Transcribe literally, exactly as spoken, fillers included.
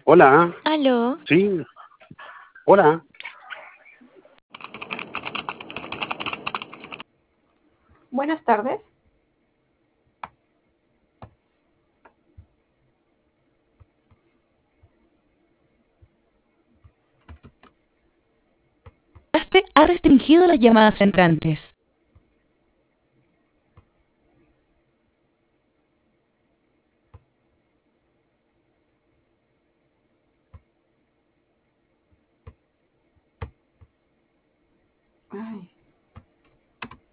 Hola, Aló. sí, hola. Buenas tardes. Este ha restringido las llamadas entrantes.